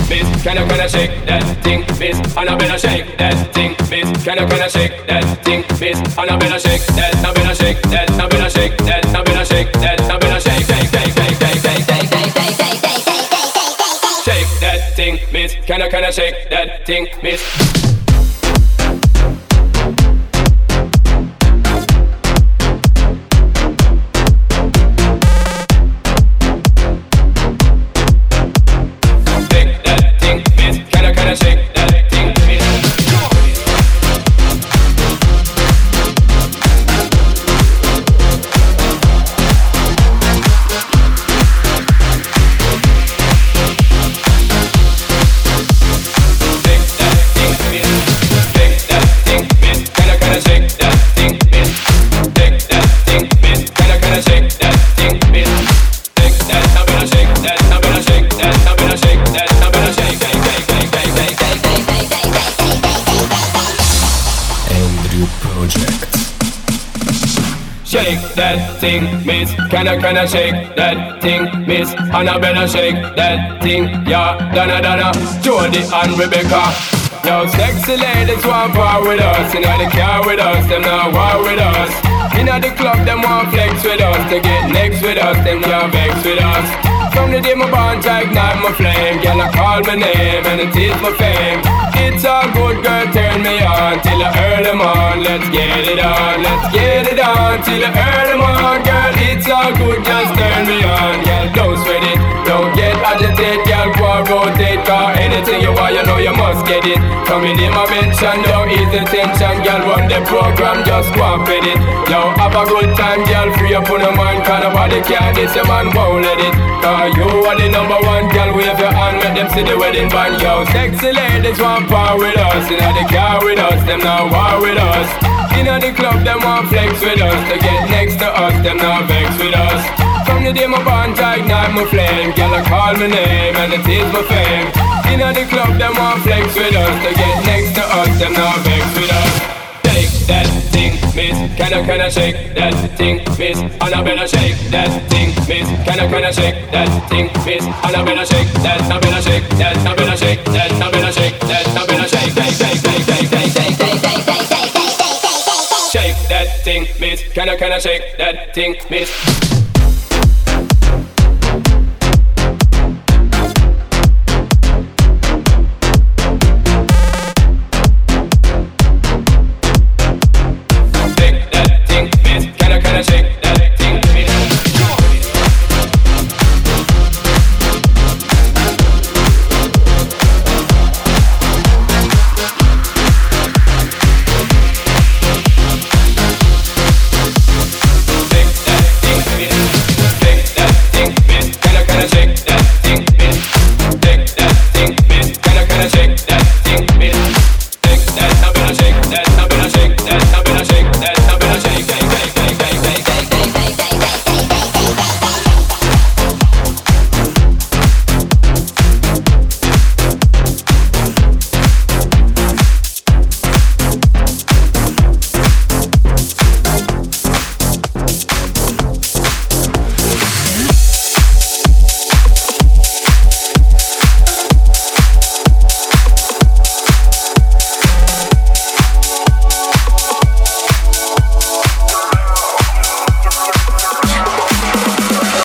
miss? Can I shake that thing, miss? And I better shake that thing, miss. Can I shake that thing, miss? And I better shake that, I better shake that, I better shake that, I better shake that, I better shake, shake, shake, shake, shake, shake, shake, shake, shake, shake, shake, shake that thing, miss. Can I shake that thing, miss? Shake that thing, miss. Can I shake that thing, miss? And I better shake that thing, yeah. Donna, Jody and Rebecca. Yo, sexy ladies want part with us. Inna the car with us, them not war with us. Inna the club, them want flex with us. To get next with us, them can't vex with us. From the day my bond, I ignite my flame. Girl, I call my name and it is my fame. It's all good, girl, turn me on till I earn them on. Let's get it on, let's get it on till I earn them on. Girl, it's all good, just turn me on. Girl, don't sweat it, don't get agitated. Girl, go and rotate, cause anything you want, you know you must get it. Come in my mention, don't ease the tension. Girl, run the program, just go and fit it. Yo, have a good time, girl, free up on your mind. Cause nobody can, this your man won't let it. Cause you are the number one, girl, wave your hand, make them see the wedding band. Yo, sexy ladies want part with us. Inna the car with us, them not war with us. Inna the club, them want flex with us. To get next to us, them not vex with us. From the day my bond, I ignite my flame. Girl, I call my name and it is my fame. Inna the club, them want flex with us. To get next to us, them not vex with us. Shake that thing, miss. Can I shake that thing, miss? And I better shake that thing, miss. Can I shake that thing, miss? And I better shake that, I better shake that, I better shake that, I better shake that, I better shake, shake, shake, shake, shake, shake, shake, shake, shake, shake, shake, shake that thing, miss. Can I shake that thing, miss?